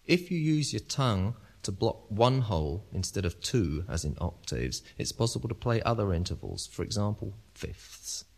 If you use your tongue to block one hole instead of two, as in octaves, it's possible to play other intervals, for example, fifths.